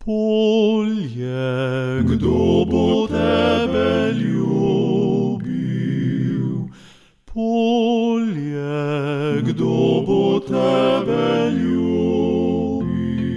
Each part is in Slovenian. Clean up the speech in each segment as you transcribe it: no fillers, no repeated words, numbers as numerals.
Polje, kdo bo tebe ljubil? Polje, kdo bo tebe ljubil?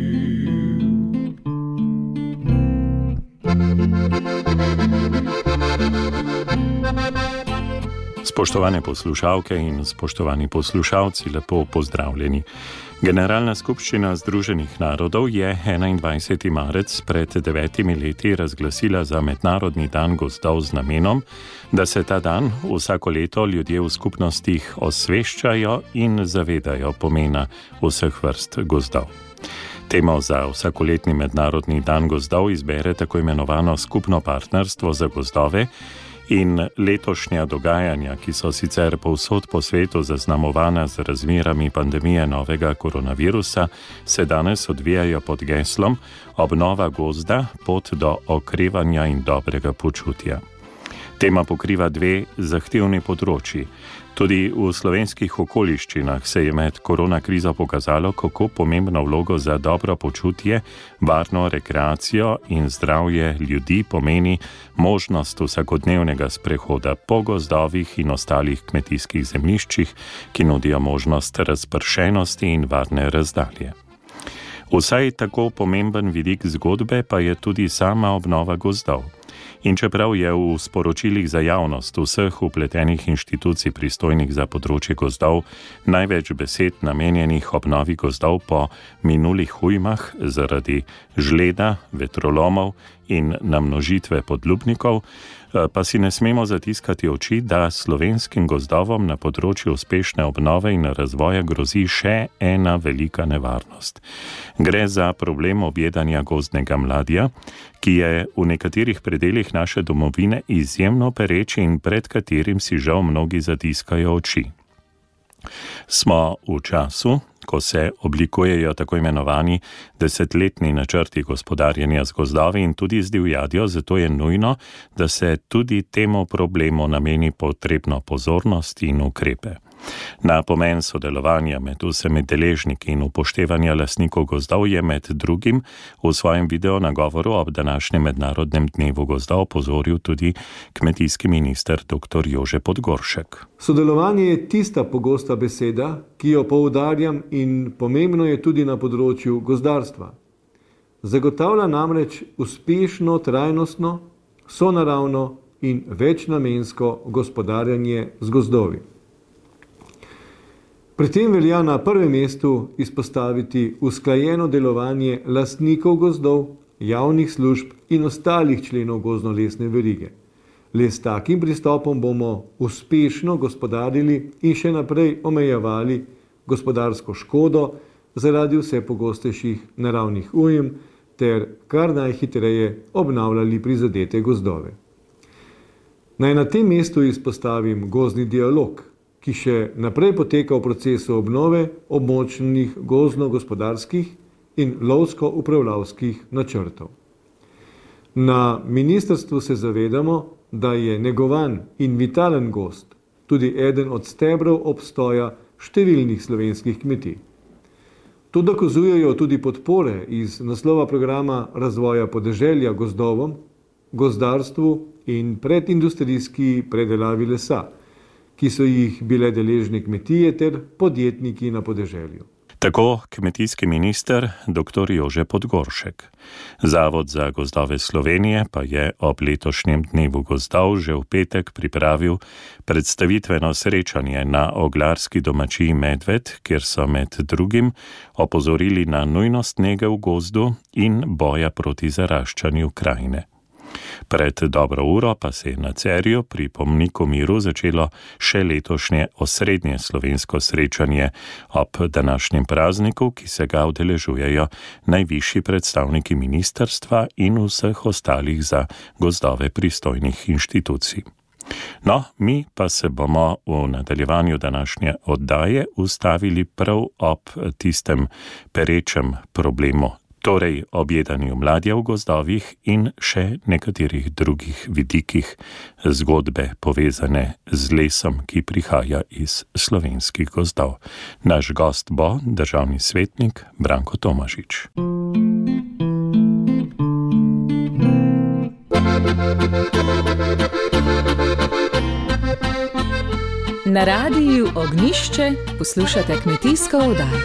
Spoštovane poslušalke in spoštovani poslušalci, lepo pozdravljeni. Generalna skupščina Združenih narodov je 21. marec pred 9 leti razglasila za Mednarodni dan gozdov z namenom, da se ta dan vsako leto ljudje v skupnostih osveščajo in zavedajo pomena vseh vrst gozdov. Temo za vsakoletni Mednarodni dan gozdov izbere tako imenovano skupno partnerstvo za gozdove, in letošnja dogajanja, ki so sicer povsod po svetu zaznamovana z razmerami pandemije novega koronavirusa, se danes odvijajo pod geslom Obnova gozda, pot do okrevanja in dobrega počutja. Tema pokriva dve zahtevni področji. Tudi v slovenskih okoliščinah se je med koronakrizo pokazalo, kako pomembno vlogo za dobro počutje, varno rekreacijo in zdravje ljudi pomeni možnost vsakodnevnega sprehoda po gozdovih in ostalih kmetijskih zemljiščih, ki nudijo možnost razpršenosti in varne razdalje. Vsaj tako pomemben vidik zgodbe pa je tudi sama obnova gozdov. In čeprav je v sporočilih za javnost vseh vpletenih inštitucij pristojnih za področje gozdov največ besed namenjenih obnovi gozdov po minulih ujmah zaradi žleda, vetrolomov in namnožitve podlubnikov, pa si ne smemo zatiskati oči, da slovenskim gozdovom na področju uspešne obnove in razvoja grozi še ena velika nevarnost. Gre za problem objedanja gozdnega mladja, ki je v nekaterih predelih naše domovine izjemno pereč in pred katerim si žal mnogi zatiskajo oči. Smo v času, ko se oblikujejo tako imenovani desetletni načrti gospodarjenja z gozdovi in tudi z divjadjo, zato je nujno, da se tudi temu problemu nameni potrebno pozornost in ukrepe. Na pomen sodelovanja med vsemi deležniki in upoštevanja lastnikov gozdov je med drugim v svojem videonagovoru ob današnjem mednarodnem dnevu gozdov opozoril tudi kmetijski minister dr. Jože Podgoršek. Sodelovanje je tista pogosta beseda, ki jo poudarjam in pomembno je tudi na področju gozdarstva. Zagotavlja namreč uspešno, trajnostno, sonaravno in večnamensko gospodarjanje z gozdovi. Pri tem velja na prvem mestu izpostaviti usklajeno delovanje lastnikov gozdov, javnih služb in ostalih členov gozdno-lesne verige. Le s takim pristopom bomo uspešno gospodarili in še naprej omejevali gospodarsko škodo zaradi vse pogostejših naravnih ujm ter kar najhitreje obnavljali prizadete gozdove. Naj na tem mestu izpostavim gozdni dialog, ki še naprej poteka v procesu obnove območnih gozdno-gospodarskih in lovsko-upravljavskih načrtov. Na ministrstvu se zavedamo, da je negovan in vitalen gozd tudi eden od stebrov obstoja številnih slovenskih kmetij. To dokazujejo tudi podpore iz naslova programa razvoja podeželja gozdovom, gozdarstvu in predindustrijski predelavi lesa, ki so jih bile deležne kmetije ter podjetniki na podeželju. Tako kmetijski minister dr. Jože Podgoršek. Zavod za gozdove Slovenije pa je ob letošnjem dnevu gozdov že v petek pripravil predstavitveno srečanje na oglarski domačiji Medved, kjer so med drugim opozorili na nujnost nege v gozdu in boja proti zaraščanju krajine. Pred dobro uro pa se je na Cerju pri Pomniku miru začelo še letošnje osrednje slovensko srečanje ob današnjem prazniku, ki se ga udeležujejo najvišji predstavniki ministrstva in vseh ostalih za gozdove pristojnih inštitucij. No, mi pa se bomo v nadaljevanju današnje oddaje ustavili prav ob tistem perečem problemu, torej objedanju mladja v gozdovih in še nekaterih drugih vidikih zgodbe povezane z lesom, ki prihaja iz slovenskih gozdov. Naš gost bo državni svetnik Branko Tomažič. Na radiju Ognjišče poslušate kmetijsko oddajo.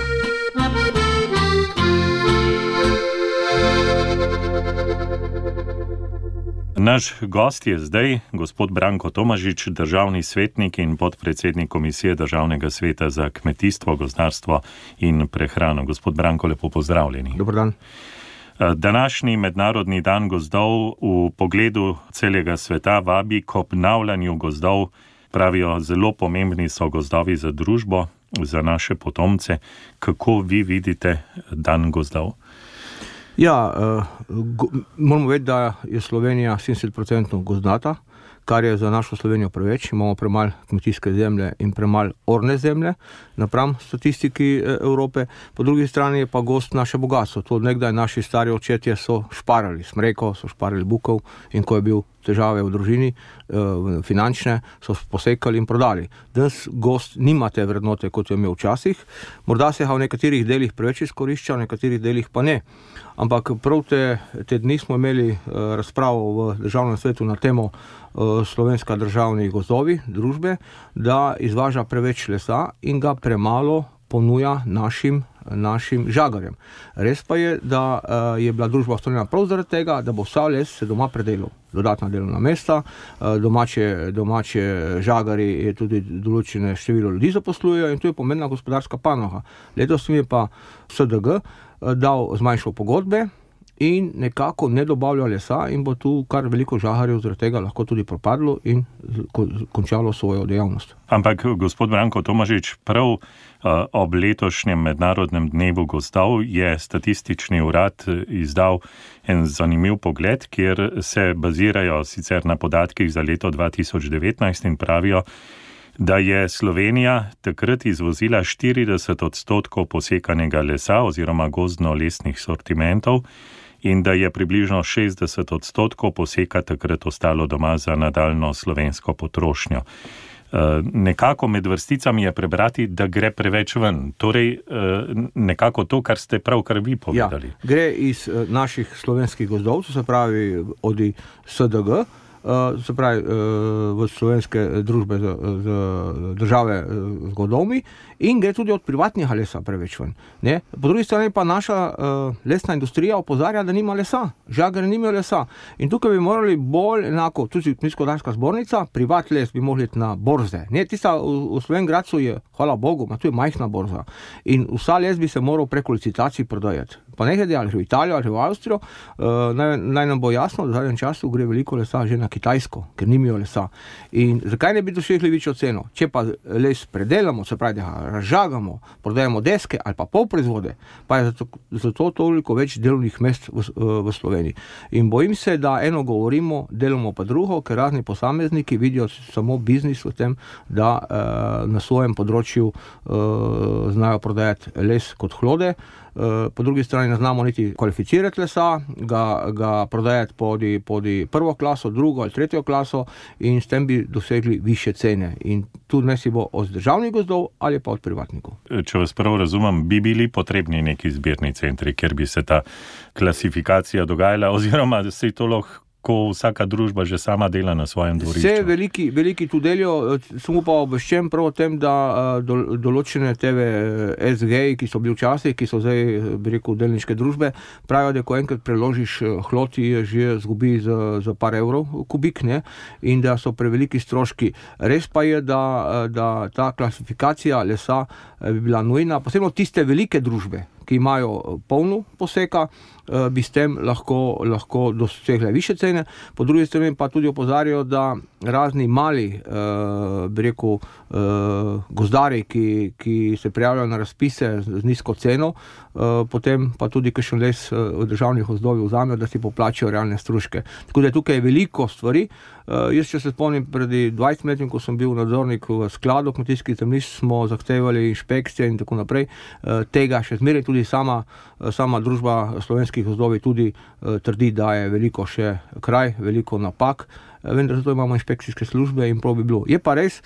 Naš gost je zdaj gospod Branko Tomažič, državni svetnik in podpredsednik Komisije Državnega sveta za kmetijstvo, gozdarstvo in prehrano. Gospod Branko, lepo pozdravljeni. Dober dan. Današnji mednarodni dan gozdov v pogledu celega sveta vabi k obnavljanju gozdov. Pravijo, zelo pomembni so gozdovi za družbo, za naše potomce. Kako vi vidite dan gozdov? Ja, moramo vedeti, da je Slovenija 70% gozdnata, kar je za našo Slovenijo preveč. Imamo premalo kmetijske zemlje in premalo orne zemlje napram statistiki Evrope. Po drugi strani je pa gozd naše bogatstvo. To nekdaj naši stari očetje so šparali smreko, so šparali bukov, in ko je bil težave v družini, finančne, so posekali in prodali. Danes gozd nima te vrednote, kot jo imel včasih. Morda se ga v nekaterih delih preveč izkorišča, v nekaterih delih pa ne. Ampak prav te dni smo imeli razpravo v Državnem svetu na temo Slovenska državnih gozdovi, družbe, da izvaža preveč lesa in ga premalo ponuja našim žagarjem. Res pa je, da je bila družba ustanovljena prav zaradi tega, da bo vsa les se doma predelal. Dodatna delovna mesta, domače žagari je tudi določene število ljudi zaposlujejo in to je pomembna gospodarska panoga. Letos mi je pa SDG zmanjšal pogodbe in nekako ne dobavlja lesa in bo tu kar veliko žagarjev zaradi tega lahko tudi propadlo in končalo svojo dejavnost. Ampak, gospod Branko Tomažič, prav ob letošnjem mednarodnem dnevu gozdov je Statistični urad izdal en zanimiv pogled, kjer se bazirajo sicer na podatkih za leto 2019 in pravijo, da je Slovenija takrat izvozila 40% posekanega lesa oziroma gozdno-lesnih sortimentov in da je približno 60% poseka takrat ostalo doma za nadaljno slovensko potrošnjo. Nekako med vrsticami je prebrati, da gre preveč ven. Torej, nekako to, kar ste pravkar vi povedali. Ja, gre iz naših slovenskih gozdov, to se pravi od SDG, se pravi v slovenske družbe z države z gozdovmi, in gre tudi od privatnega lesa preveč ven. Ne? Po drugi strani pa naša lesna industrija opozarja, da nima lesa, žagarji nimajo lesa. In tukaj bi morali bolj enako, tudi Kmetijsko-gozdarska zbornica, privat les bi mogli iti na borze. Ne? Tista v Slovenj Gradcu je, hvala Bogu, tu je majhna borza. In vsa les bi se moral preko licitacij prodajati. Pa ne glede ali v Italijo ali v Avstrijo, naj nam bo jasno, da v zadnjem času gre veliko lesa že na Kitajsko, ker nimajo lesa. In zakaj ne bi dosegli večjo ceno? Če pa les predelamo, se pravi, da razžagamo, prodajamo deske ali pa polproizvode, pa je zato toliko več delovnih mest v Sloveniji. In bojim se, da eno govorimo, delamo pa drugo, ker razni posamezniki vidijo samo biznis v tem, da na svojem področju znajo prodajati les kot hlode. Po drugi strani ne znamo niti kvalificirati lesa, ga prodajati podi prvo klaso, drugo ali tretjo klaso in s tem bi dosegli više cene. In tu ne si bo od državnih gozdov ali pa od privatnikov. Če vas prav razumem, bi bili potrebni neki zbirni centri, kjer bi se ta klasifikacija dogajala, oziroma se to lahko ko vsaka družba že sama dela na svojem dvorišču. Vse veliki tu delijo, sem pa obveščen prav o tem, da določene TV SG, ki so bili včasih, ki so zdaj, bi rekel, delniške družbe, pravijo, da ko enkrat preložiš hlod, je že zgubi za par evrov kubik, ne? In da so preveliki stroški. Res pa je, da ta klasifikacija lesa bi bila nujna, posebno tiste velike družbe, ki imajo polno poseka, bi s tem lahko dosegle više cene. Po drugi strani pa tudi opozarjajo, da razni mali, bi rekel, gozdari, ki se prijavljajo na razpise z nizko ceno, potem pa tudi kakšen les v državnih gozdovih vzamejo, da si poplačajo realne stroške. Tako da tukaj je veliko stvari. Jaz, če se spomnim, pred 20 leti, ko sem bil nadzornik v skladu kmetijskih zemljišč, smo zahtevali inšpekcije in tako naprej. Tega še zmeraj tudi sama družba slovenskih gozdovi tudi trdi, da je veliko še kraj, veliko napak, vendar zato imamo inšpekcijske službe in prav bi bilo. Je pa res,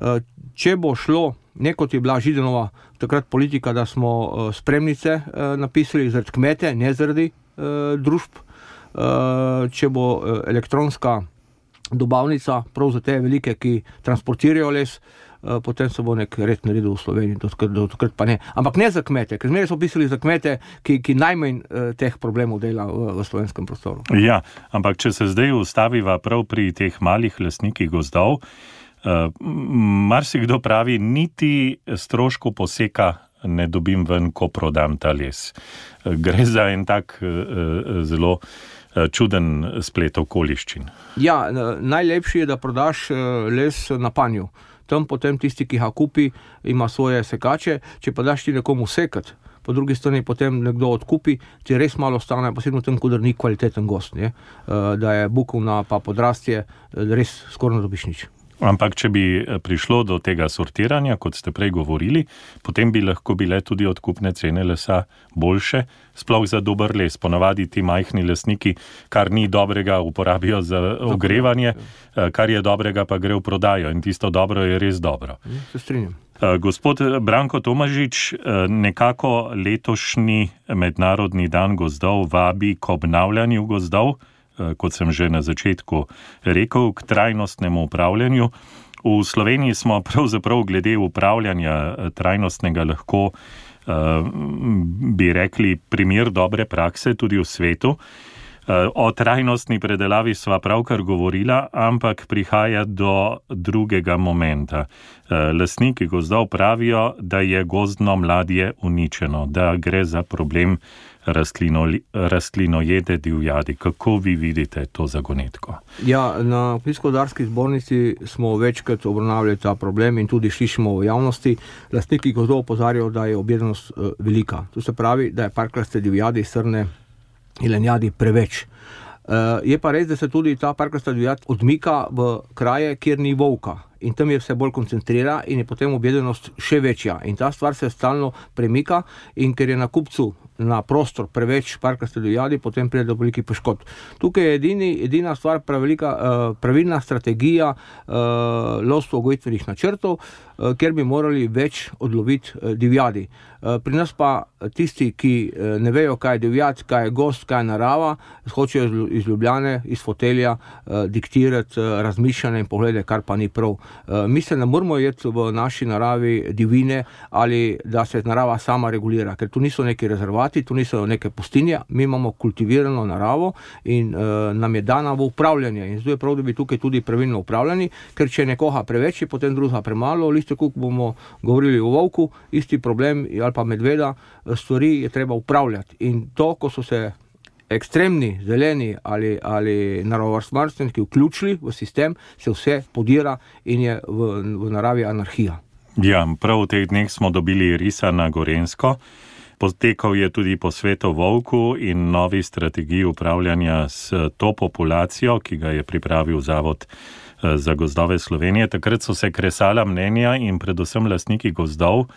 če bo šlo, ne kot je bila Židanova takrat politika, da smo spremnice napisali zaradi kmete, ne zaradi družb, če bo elektronska dobavnica, prav za te velike, ki transportirajo les, potem se bo nek red naredil v Sloveniji, do takrat pa ne. Ampak ne za kmete, ker zmeraj so pisali za kmete, ki najmanj teh problemov dela v slovenskem prostoru. Ja, ampak če se zdaj ustaviva prav pri teh malih lastnikih gozdov, marsikdo pravi, niti stroško poseka ne dobim ven, ko prodam ta les. Gre za en tak zelo čuden splet okoliščin. Ja, najlepši je, da prodaš les na panju. Tam potem tisti, ki ga kupi, ima svoje sekače, če pa daš ti nekomu sekati, po drugi strani potem nekdo odkupi, ti res malo stane, posebno tem, kodar ni kvaliteten gost, ne? Da je bukovna pa podrastje, res skoraj ne dobiš nič. Ampak, če bi prišlo do tega sortiranja, kot ste prej govorili, potem bi lahko bile tudi odkupne cene lesa boljše, sploh za dober les. Ponavadi ti majhni lesniki, kar ni dobrega, uporabijo za ogrevanje, kar je dobrega, pa gre v prodajo in tisto dobro je res dobro. Se strinjam. Gospod Branko Tomažič, nekako letošnji Mednarodni dan gozdov vabi k obnavljanju gozdov, kot sem že na začetku rekel, k trajnostnemu upravljanju. V Sloveniji smo pravzaprav glede upravljanja trajnostnega lahko, bi rekli, primer dobre prakse tudi v svetu. O trajnostni predelavi sva pravkar govorila, ampak prihaja do drugega momenta. Lastniki gozdov pravijo, da je gozdno mladje uničeno, da gre za problem rastlinojede divjadi. Kako vi vidite to zagonetko? Ja, na Kmetijsko-gozdarski zbornici smo večkrat obravnavali ta problem in tudi slišimo v javnosti. Lastniki gozdov opozarjajo, da je objedenost velika. To se pravi, da je parklaste divjadi, srne, jelenjadi preveč. Je pa res, da se tudi ta parklasta divjad odmika v kraje, kjer ni volka. In tam je vse bolj koncentrira in je potem objedenost še večja. In ta stvar se stalno premika in ker je na kupcu na prostor preveč parklaste divjadi, potem pride do velikih poškodb. Tukaj je edina stvar pravilna strategija lovstvo-gojitvenih načrtov, kjer bi morali več odloviti divjadi. Pri nas pa tisti, ki ne vejo, kaj je divjad, kaj je gost, kaj je narava, hočejo iz Ljubljane, iz fotelja diktirati razmišljanje in poglede, kar pa ni prav. Mi se ne moramo jeti v naši naravi divine ali da se narava sama regulira, ker tu niso neki rezervati, tu niso neke pustinje, mi imamo kultivirano naravo in nam je dana v upravljanje. In zdaj je prav, da bi tukaj tudi pravilno upravljani, ker če nekoga preveč je, potem druga premalo, tako bomo govorili o volku, isti problem ali pa medveda, stvari je treba upravljati. In to, ko so se ekstremni zeleni ali naravovarstveniki vključili v sistem, se vse podira in je v naravi anarhija. Ja, prav v teh dneh smo dobili risa na Gorenjsko. Potekal je tudi posvet o volku in novi strategiji upravljanja s to populacijo, ki ga je pripravil Zavod za gozdove Slovenije. Takrat so se kresala mnenja in predvsem lastniki gozdov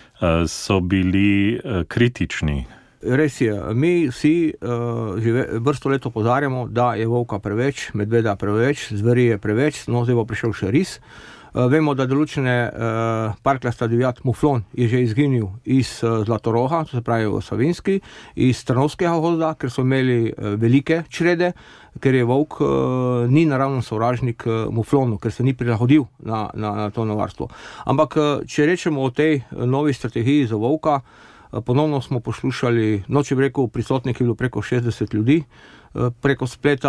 so bili kritični. Res je, mi vsi že vrsto let opozarjamo, da je volka preveč, medveda preveč, zveri je preveč, no zdaj bo prišel še ris. Vemo, da določene parklasta divjad muflon je že izginil iz Zlatoroga, to se pravi v Savinjski, iz Trnovskega gozda, ker so imeli velike črede, ker je volk ni naravno sovražnik muflonu, ker se ni prilagodil na to varstvo. Ampak, če rečemo o tej novi strategiji za volka, ponovno smo poslušali, če bi rekel, prisotnih je bilo preko 60 ljudi, preko spleta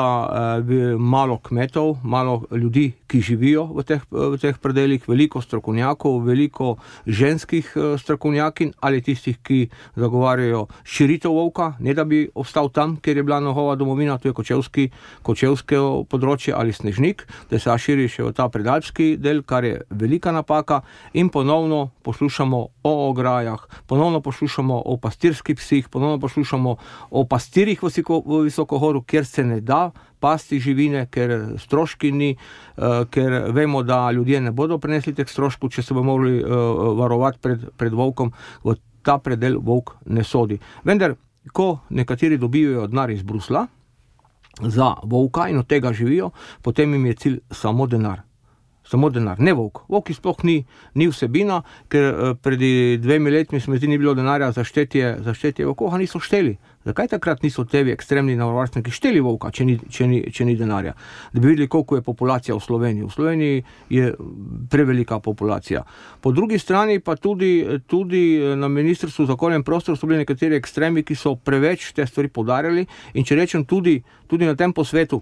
malo kmetov, malo ljudi, ki živijo v teh predeljih, veliko strokovnjakov, veliko ženskih strokovnjakin ali tistih, ki zagovarjajo širitev volka, ne da bi ostal tam, kjer je bila njegova domovina, to je kočevske področje ali Snežnik, da se širi še v ta predalpski del, kar je velika napaka, in ponovno poslušamo o ograjah, ponovno poslušamo o pastirskih psih, ponovno poslušamo o pastirjih v Visokohoru, kjer se ne da pasti živine, ker stroški ni, ker vemo, da ljudje ne bodo prenesli teh stroškov, če se bomo mogli varovati pred volkom, v ta predel volk ne sodi. Vendar, ko nekateri dobivajo denar iz Brusla za volka in od tega živijo, potem jim je cilj samo denar. Samo denar, ne volk. Volk sploh ni vsebina, ker pred 2 letmi se mi zdi ni bilo denarja za štetje volkov, a niso šteli. Zakaj takrat niso tebi ekstremni naravovarstveniki šteli volka, če ni denarja? Da bi videli, koliko je populacija v Sloveniji. V Sloveniji je prevelika populacija. Po drugi strani pa tudi na Ministrstvu za okolje in prostor so bili nekateri ekstremi, ki so preveč te stvari poudarjali, in če rečem tudi na tem posvetu,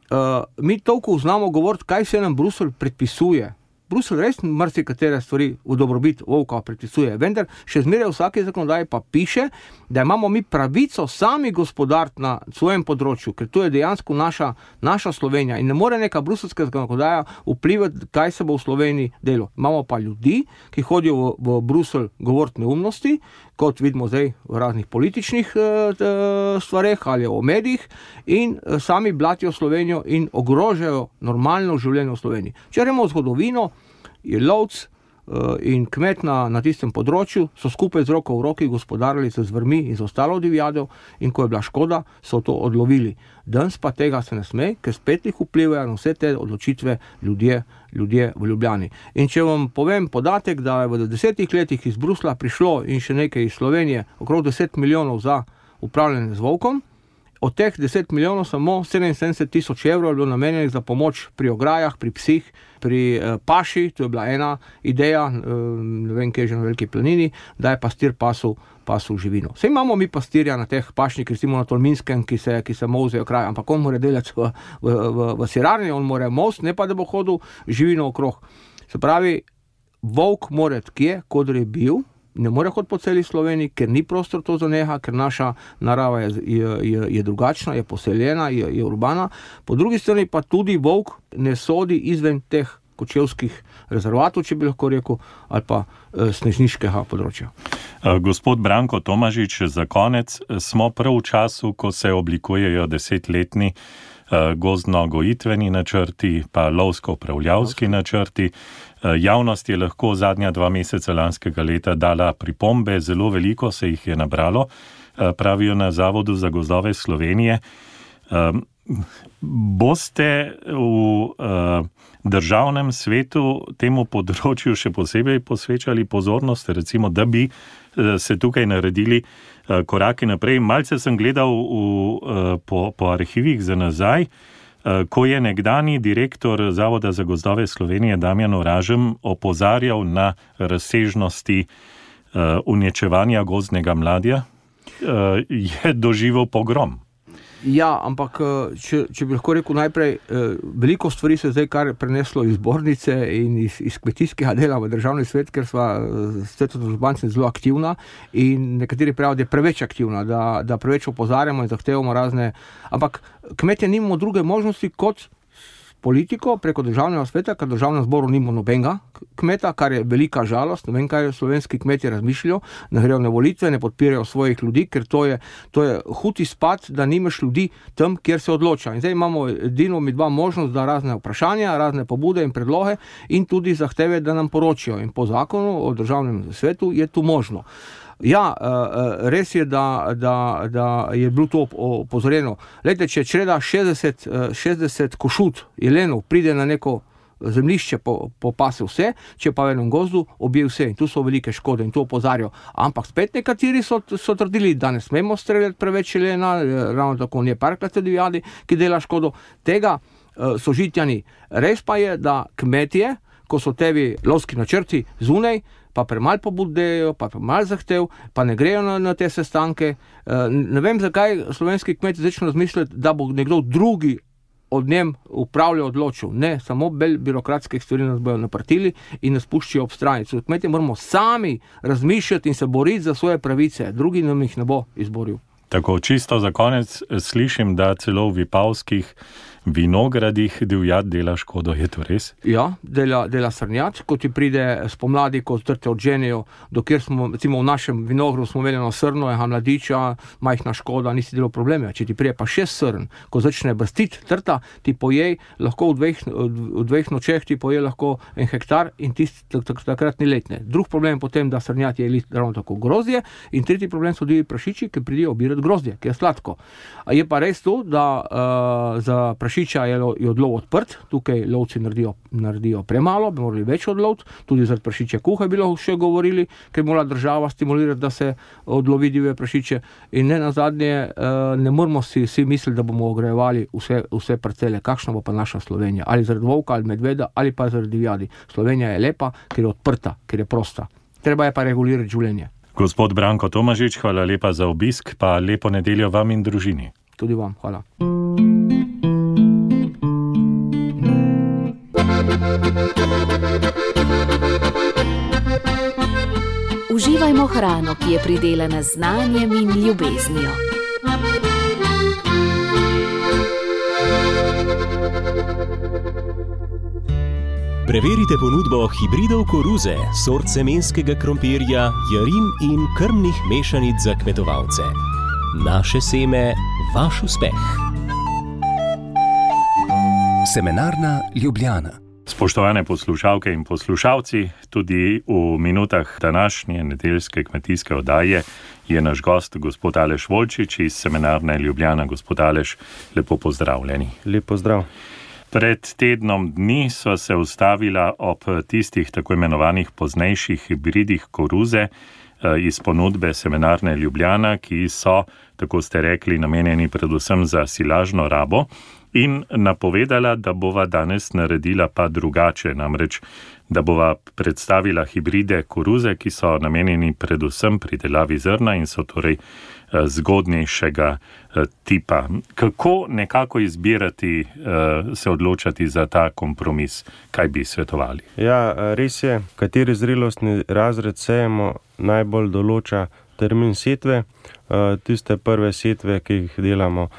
mi toliko znamo govoriti, kaj vse nam Bruselj predpisuje. Bruselj res marsikatere stvari v dobrobit volka predpisuje, vendar še zmeraj v vsaki zakonodaji pa piše, da imamo mi pravico sami gospodariti na svojem področju, ker to je dejansko naša Slovenija in ne more neka bruseljska zakonodaja vplivati, kaj se bo v Sloveniji delo. Imamo pa ljudi, ki hodijo v Bruselj govoriti neumnosti, kot vidimo zdaj v raznih političnih stvareh ali o medijih, in sami blatijo Slovenijo in ogrožajo normalno življenje v Sloveniji. Če gremo v zgodovino, je lovc in kmet na tistem področju so skupaj z roko v roki gospodarili z zvrmi in z ostalo divjadjo, in ko je bila škoda, so to odlovili. Danes pa tega se ne sme, ker spet jih vplivajo na vse te odločitve ljudje v Ljubljani. In če vam povem podatek, da je v 10 letih iz Bruslja prišlo in še nekaj iz Slovenije okrog 10 milijonov za upravljanje z volkom, od teh 10 milijonov samo 77 tisoč evrov je bilo namenjenih za pomoč pri ograjah, pri psih, pri paši, to je bila ena ideja, ne vem, kje je že na Veliki planini, da je pastir pasul živino. Saj imamo mi pastirja na teh pašnikih, recimo na Tolminskem, ki se molzejo kraj, ampak on mora delati v sirarni, on mora most, ne pa da bo hodil živino okrog. Se pravi, volk mora kje, kodr je bil, ne more hoditi po celi Sloveniji, ker ni prostor to za neha, ker naša narava je drugačna, je poseljena, je urbana. Po drugi strani pa tudi volk ne sodi izven teh kočevskih rezervatov, če bi lahko rekel, ali pa snežniškega področja. Gospod Branko Tomažič, za konec smo prav v času, ko se oblikujejo 10-letni gozdno-gojitveni načrti, pa lovsko-upravljavski načrti. Javnost je lahko zadnja 2 meseca lanskega leta dala pripombe, zelo veliko se jih je nabralo, pravijo na Zavodu za gozdove Slovenije. Boste v državnem svetu temu področju še posebej posvečali pozornost, recimo, da bi se tukaj naredili koraki naprej? Malce sem gledal po arhivih za nazaj, ko je nekdani direktor Zavoda za gozdove Slovenije Damjan Oražem opozarjal na razsežnosti uničevanja gozdnega mladja, je doživel pogrom. Ja, ampak če bi lahko rekel najprej, veliko stvari se zdaj kar preneslo iz zbornice in iz kmetijskega dela v državni svet, ker sva svetodružbanci zelo aktivna in nekateri pravijo, da je preveč aktivna, da preveč opozarjamo in zahtevamo razne, ampak kmetje nimamo druge možnosti kot politiko preko državnega sveta, ker v državnem zboru nimamo nobenega kmeta, kar je velika žalost. Ne vem, kaj slovenski kmetje razmišljajo, ne grejo na volitve, ne podpirajo svojih ljudi, ker to je hud izpad, da nimaš ljudi tam, kjer se odloča. In zdaj imamo edino mi dva možnost, da razne vprašanja, razne pobude in predloge in tudi zahteve, da nam poročijo. In po zakonu o državnem svetu je to možno. Ja, res je, da je bilo to opozorjeno. Glejte, če čreda 60 košut jelenov pride na neko zemljišče, popase vse, če pa v enem gozdu obije vse. In tu so velike škode in to opozarjajo. Ampak spet nekateri so trdili, da ne smemo streljati preveč jelena, ravno tako ne parkrat divjadi, ki dela škodo. Tega sožitja ni. Res pa je, da kmetje, ko so tebi lovski načrti zunaj, pa premalo pobud dajo, pa premalo zahtev, pa ne grejo na te sestanke. Ne vem, zakaj slovenski kmeti začnejo razmišljati, da bo nekdo drugi od njem upravljal, odločil. Ne, samo birokratskih stvari nas bojo naprtili in nas puščijo ob strani. Kmetje moramo sami razmišljati in se boriti za svoje pravice, drugi nam jih ne bo izboril. Tako, čisto za konec slišim, da celo v vipavskih vinogradih divjad dela škodo, je to res? Ja, dela srnjad, ko ti pride spomladi, ko trte odženejo, dokjer smo, recimo v našem vinogradu smo imeli eno srno, ena mladiča, majhna škoda, nisi delal probleme. Če ti prije pa 6 srn, ko začne brstiti trta, ti pojej lahko v dveh nočeh ti poje lahko 1 hektar in takrat ni letne. Drug problem je potem, da srnjad je ravno tako grozdje in tretji problem so divji prašiči, ki pridijo obirati grozdje, ki je sladko. Je pa res to, da za prašiči prašiča je odlov odprt, tukaj lovci naredijo premalo, bi morali več odloviti, tudi zaradi prašiče kuha je bilo še govorili, ker mora država stimulirati, da se odlovi divje prašiče in ne nazadnje ne moramo si misliti, da bomo ograjevali vse parcele, kakšna bo pa naša Slovenija, ali zaradi volka ali medveda ali pa zaradi divjadi. Slovenija je lepa, ker je odprta, ker je prosta. Treba je pa regulirati življenje. Gospod Branko Tomažič, hvala lepa za obisk, pa lepo nedeljo vam in družini. Tudi vam, hvala. Uživajmo hrano, ki je pridelana z znanjem in ljubeznijo. Preverite ponudbo hibridov koruze, sort semenskega krompirja, jarin in krmnih mešanic za kmetovalce. Naše seme, vaš uspeh. Semenarna Ljubljana. Spoštovane poslušalke in poslušalci, tudi v minutah današnje nedeljske kmetijske oddaje je naš gost gospod Aleš Volčič iz Semenarne Ljubljana. Gospod Aleš, lepo pozdravljeni. Lep pozdrav. Pred tednom dni so se ustavila ob tistih tako imenovanih poznejših hibridih koruze iz ponudbe Semenarne Ljubljana, ki so, tako ste rekli, namenjeni predvsem za silažno rabo in napovedala, da bova danes naredila pa drugače, namreč, da bova predstavila hibride koruze, ki so namenjeni predvsem pridelavi zrna in so torej zgodnejšega tipa. Kako nekako izbirati, se odločati za ta kompromis? Kaj bi svetovali? Ja, res je, kateri zrelostni razred sejemo, najbolj določa termin setve. Tiste prve setve, ki jih delamo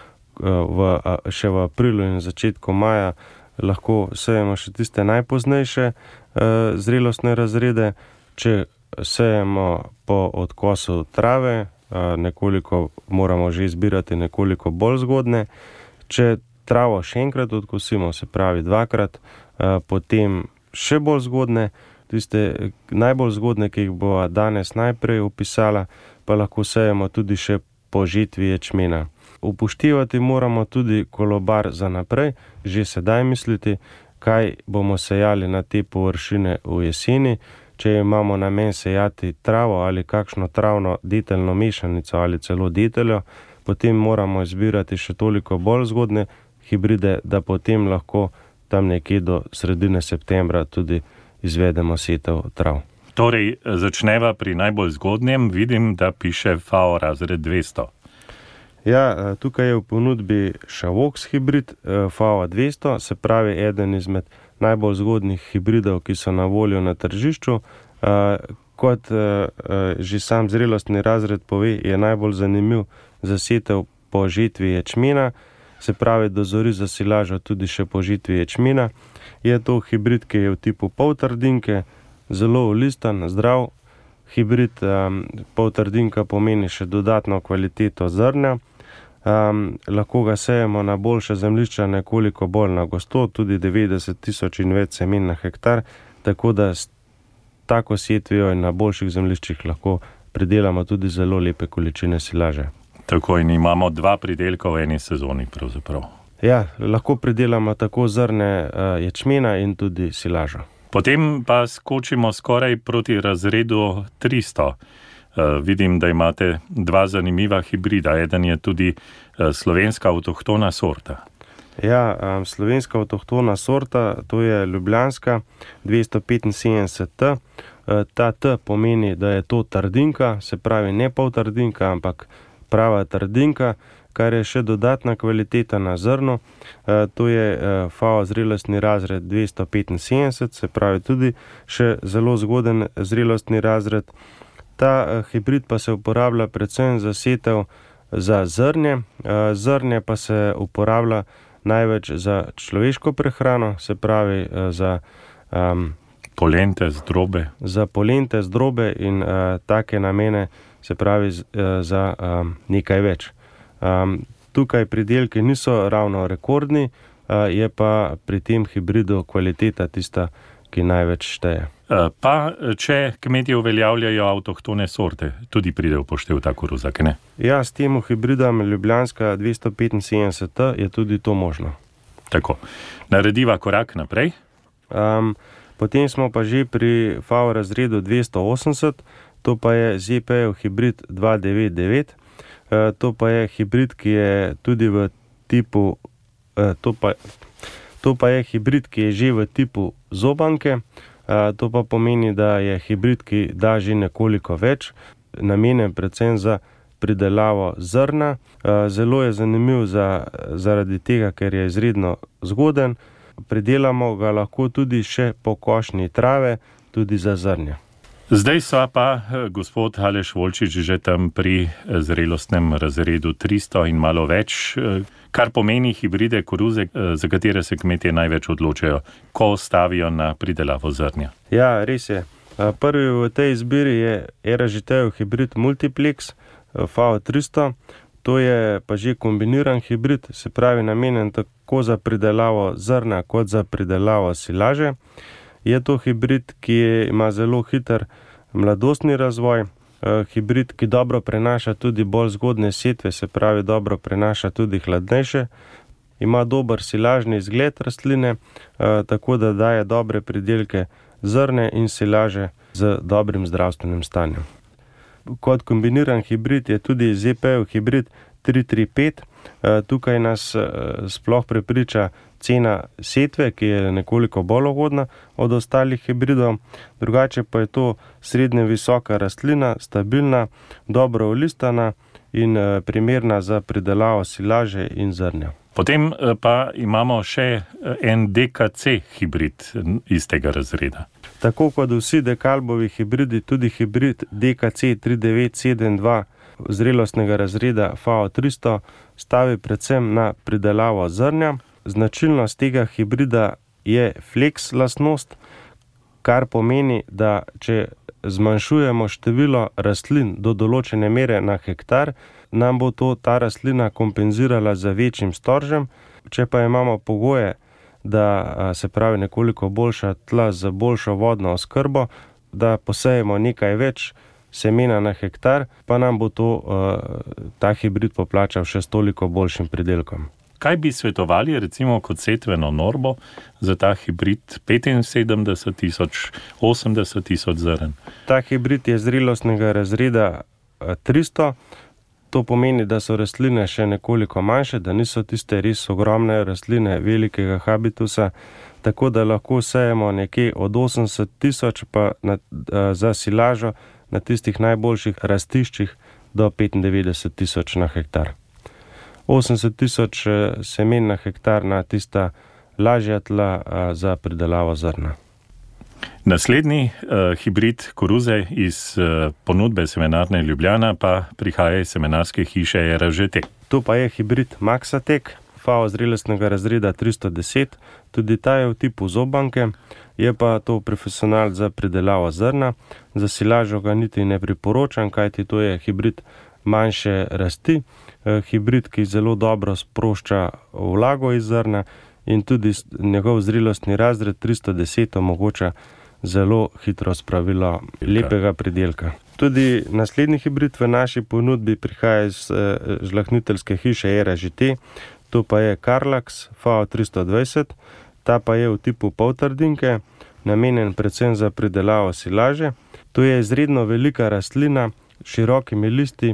še v aprilu in začetku maja, lahko sejemo še tiste najpoznejše zrelostne razrede. Če sejemo po odkosu trave, nekoliko moramo že izbirati nekoliko bolj zgodne. Če travo še enkrat odkosimo, se pravi dvakrat, potem še bolj zgodne, tiste najbolj zgodne, ki jih bo danes najprej opisala, pa lahko sejemo tudi še po žetvi ječmena. Upoštevati moramo tudi kolobar za naprej, že sedaj misliti, kaj bomo sejali na te površine v jeseni. Če imamo namen sejati travo ali kakšno travno deteljno mešanico ali celo deteljo, potem moramo izbirati še toliko bolj zgodne hibride, da potem lahko tam nekje do sredine septembra tudi izvedemo setev trav. Torej, začneva pri najbolj zgodnjem, vidim, da piše FAO razred 200. Ja, tukaj je v ponudbi Shavox hibrid FAO 200, se pravi eden izmed najbolj zgodnih hibridov, ki so na voljo na tržišču. Kot že sam zrelostni razred pove, je najbolj zanimiv za setev po žetvi ječmena, se pravi dozori za silažo tudi še po žetvi ječmena. Je to hibrid, ki je v tipu poltrdinke, zelo olistan, zdrav hibrid. Poltrdinka pomeni še dodatno kvaliteto zrnja. Lahko ga sejemo na boljše zemljišča nekoliko bolj na gosto, tudi 90 tisoč in več semen na hektar, tako da s tako setvijo in na boljših zemljiščih lahko pridelamo tudi zelo lepe količine silaže. Tako in imamo 2 pridelka v eni sezoni pravzaprav. Ja, lahko pridelamo tako zrne ječmena in tudi silažo. Potem pa skočimo skoraj proti razredu 300. Vidim, da imate 2 zanimiva hibrida. Eden je tudi slovenska avtohtona sorta. Ja, slovenska avtohtona sorta, to je ljubljanska 275T. Ta T pomeni, da je to trdinka, se pravi ne poltrdinka, ampak prava trdinka, kar je še dodatna kvaliteta na zrno. To je FAO zrelostni razred 275, se pravi tudi še zelo zgoden zrelostni razred. Ta hibrid pa se uporablja predvsem za setev za zrnje. Zrnje pa se uporablja največ za človeško prehrano, se pravi za polente, zdrobe. Za polente, zdrobe in take namene, se pravi za nekaj več. Tukaj pridelki niso ravno rekordni, je pa pri tem hibridu kvaliteta tista, ki največ šteje. Pa če kmetje uveljavljajo avtohtone sorte, tudi pride v poštev ta koruza, ne? Ja, s tem hibridom ljubljanska 275T je tudi to možno. Tako. Narediva korak naprej. Potem smo pa že pri FAO razredu 280, to pa je ZPE hibrid 299. To pa je hibrid, ki je tudi v tipu, to pa je hibrid, ki je že v tipu zobanke. To pa pomeni, da je hibrid, ki da že nekoliko več, namenjen predvsem za pridelavo zrna. Zelo je zanimiv zaradi tega, ker je izredno zgoden. Pridelamo ga lahko tudi še po košnji trave, tudi za zrnje. Zdaj sva pa, gospod Aleš Volčič, že tam pri zrelostnem razredu 300 in malo več, kar pomeni hibride koruze, za katere se kmetje največ odločajo, ko stavijo na pridelavo zrnja. Ja, res je. Prvi v tej izbiri je ERA-GTEV hibrid Multiplex FAO 300. To je pa že kombiniran hibrid, se pravi namenjen tako za pridelavo zrna kot za pridelavo silaže. Je to hibrid, ki ima zelo hiter mladostni razvoj, hibrid, ki dobro prenaša tudi bolj zgodne setve, se pravi dobro prenaša tudi hladnejše. Ima dober silažni izgled rastline, tako da daje dobre pridelke zrne in silaže z dobrim zdravstvenim stanjem. Kot kombiniran hibrid je tudi ZPE hibrid 335. Tukaj nas sploh prepriča cena setve, ki je nekoliko bolj ugodna od ostalih hibridov. Drugače pa je to srednje visoka rastlina, stabilna, dobro olistana in primerna za pridelavo silaže in zrnja. Potem pa imamo še en DKC hibrid iz tega razreda. Tako kot vsi dekalbovi hibridi, tudi hibrid DKC 3972 zrelostnega razreda FAO 300 stavi predvsem na pridelavo zrnja. Značilnost tega hibrida je flex lastnost, kar pomeni, da če zmanjšujemo število rastlin do določene mere na hektar, nam bo ta rastlina kompenzirala za večjim storžem. Če pa imamo pogoje, da se pravi nekoliko boljša tla z boljšo vodno oskrbo, da posejemo nekaj več semena na hektar, pa nam bo ta hibrid poplačal še s toliko boljšim pridelkom. Kaj bi svetovali recimo kot setveno normo za ta hibrid 75 000, 80 000 zrn? Ta hibrid je zrelostnega razreda 300. To pomeni, da so rastline še nekoliko manjše, da niso tiste res ogromne rastline velikega habitusa, tako da lahko sejemo nekje od 80 000 pa za silažo na tistih najboljših rastiščih do 95 000 na hektar. 80 000 semen na hektar na tista lažja tla za pridelavo zrna. Naslednji hibrid koruze iz ponudbe Semenarne Ljubljana pa prihaja iz semenarske hiše ERA-GTEV. To pa je hibrid Maxatek, FAO zrelostnega razreda 310. Tudi ta je v tipu zobanke, je pa to profesional za pridelavo zrna. Za silažo ga niti ne priporočam, kajti to je hibrid manjše rasti, hibrid, ki zelo dobro sprošča vlago iz zrna in tudi njegov zrelostni razred 310 omogoča zelo hitro spravilo lepega pridelka. Tudi naslednji hibrid v naši ponudbi prihaja iz žlahtniteljske hiše ERA-GTEV, to pa je Karlax FAO 320, ta pa je v tipu poltrdinke, namenjen predvsem za pridelavo silaže. To je izredno velika rastlina, širokimi listi,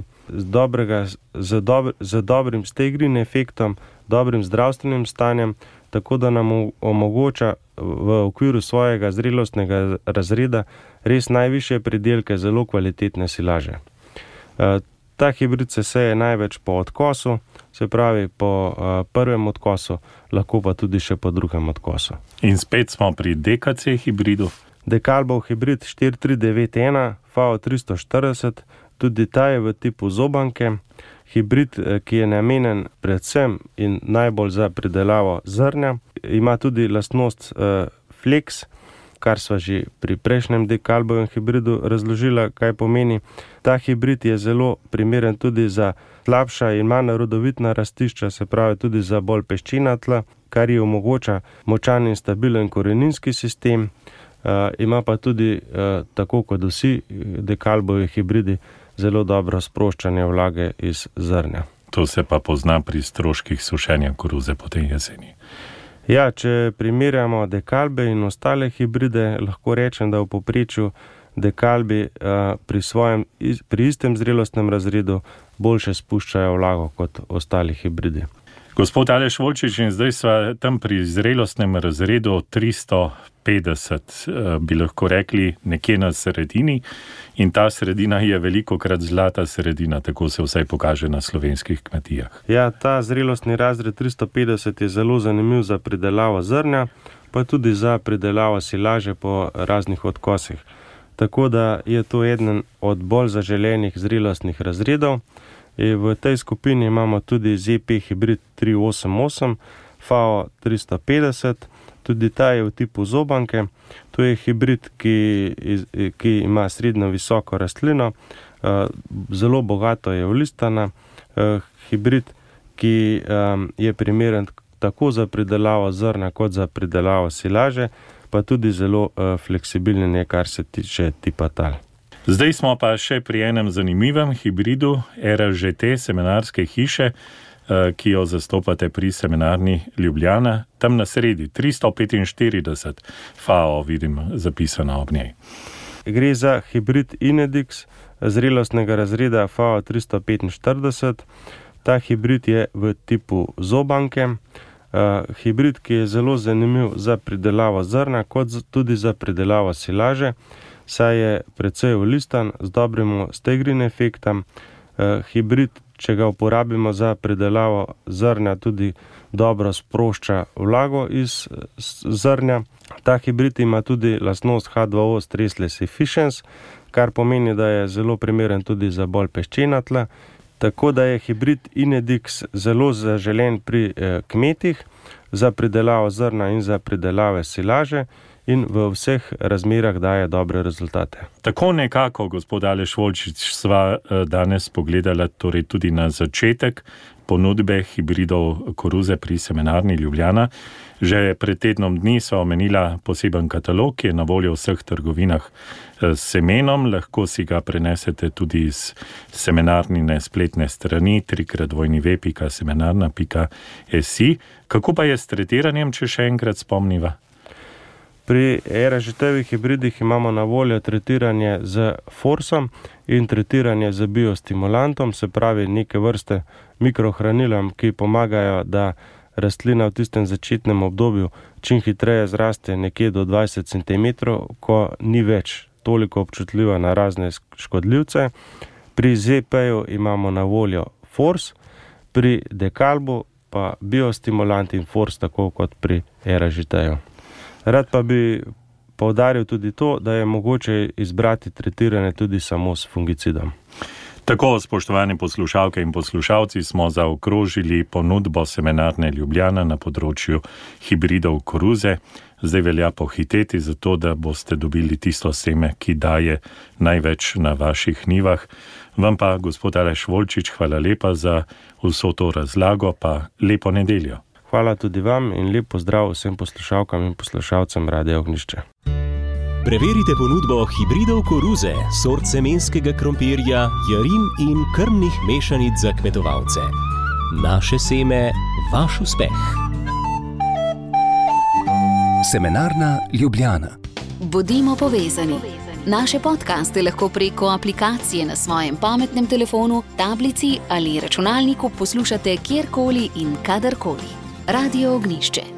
z dobrim stegrin efektom, dobrim zdravstvenim stanjem, tako da nam omogoča v okviru svojega zrelostnega razreda res najvišje pridelke zelo kvalitetne silaže. Ta hibrid se seje največ po odkosu, se pravi po prvem odkosu, lahko pa tudi še po drugem odkosu. In spet smo pri DKC hibridu. Dekalbov hibrid 4391 FAO 340, tudi ta je v tipu zobanke, hibrid, ki je namenjen predvsem in najbolj za pridelavo zrnja. Ima tudi lastnost flex, kar sva že pri prejšnjem dekalbovem hibridu razložila, kaj pomeni. Ta hibrid je zelo primeren tudi za slabša in manj rodovitna rastišča, se pravi tudi za bolj peščena tla, kar ji omogoča močan in stabilen koreninski sistem. Ima pa tudi, tako kot vsi dekalbovi hibridi, zelo dobro sproščanje vlage iz zrnja. To se pa pozna pri stroških sušenja koruze po tej jeseni. Ja, če primerjamo dekalbe in ostale hibride, lahko rečem, da v povprečju dekalbi pri istem zrelostnem razredu boljše spuščajo vlago kot ostali hibridi. Gospod Aleš Volčič, in zdaj sva tam pri zrelostnem razredu 350, bi lahko rekli, nekje na sredini, in ta sredina je velikokrat zlata sredina, tako se vsaj pokaže na slovenskih kmetijah. Ja, ta zrelostni razred 350 je zelo zanimiv za pridelavo zrnja, pa tudi za pridelavo silaže po raznih odkosih. Tako da je to eden od bolj zaželenih zrelostnih razredov. V tej skupini imamo tudi ZP hibrid 388, FAO 350, tudi ta je v tipu zobanke. To je hibrid, ki ima srednjo visoko rastlino, zelo bogato je olistana, hibrid, ki je primeren tako za pridelavo zrna kot za pridelavo silaže, pa tudi zelo fleksibilen je, kar se tiče tipa tal. Zdaj smo pa še pri enem zanimivem hibridu RŽT semenarske hiše, ki jo zastopate pri semenarni Ljubljana, tam na sredi 345 FAO vidim zapisano ob njej. Gre za hibrid Inedix zrelostnega razreda FAO 345. Ta hibrid je v tipu zobanke. Hibrid, ki je zelo zanimiv za pridelavo zrna, kot tudi za pridelavo silaže, saj je precej olistan z dobrim stegrin efektom. Hibrid, če ga uporabimo za pridelavo zrnja, tudi dobro sprošča vlago iz zrnja. Ta hibrid ima tudi lastnost H2O stressless efficiency, kar pomeni, da je zelo primeren tudi za bolj peščena tla. Tako da je hibrid Inedix zelo zaželen pri kmetih za pridelavo zrna in za pridelave silaže in v vseh razmerah daje dobre rezultate. Tako nekako, gospod Aleš Volčič, sva danes pogledala torej tudi na začetek ponudbe hibridov koruze pri semenarni Ljubljana. Že pred tednom dni sva omenila poseben katalog, ki je na voljo v vseh trgovinah s semenom. Lahko si ga prenesete tudi iz semenarnine spletne strani www.semenarna.si. Kako pa je s tretiranjem, če še enkrat spomniva? Pri RŽT-ovih hibridih imamo na voljo tretiranje z forsom in tretiranje z biostimulantom, se pravi neke vrste mikrohranilom, ki pomagajo, da rastlina v tistem začetnem obdobju čim hitreje zraste nekje do 20 cm, ko ni več toliko občutljiva na razne škodljivce. Pri ZP-ju imamo na voljo fors, pri dekalbu pa biostimulant in fors, tako kot pri RŽT-ju. Rad pa bi poudaril tudi to, da je mogoče izbrati tretiranje tudi samo s fungicidom. Tako, spoštovani poslušalke in poslušalci, smo zaokrožili ponudbo semenarne Ljubljana na področju hibridov koruze. Zdaj velja pohiteti zato, da boste dobili tisto seme, ki daje največ na vaših njivah. Vam pa, gospod Aleš Volčič, hvala lepa za vso to razlago, pa lepo nedeljo. Hvala tudi vam in lep pozdrav vsem poslušalkam in poslušalcem Radia Ognjišče. Preverite ponudbo hibridov koruze, sort semenskega krompirja, jarin in krmnih mešanic za kmetovalce. Naše seme, vaš uspeh. Semenarna Ljubljana. Bodimo povezani. Naše podcaste lahko preko aplikacije na svojem pametnem telefonu, tablici ali računalniku poslušate kjerkoli in kadarkoli. Radio Ognjišče.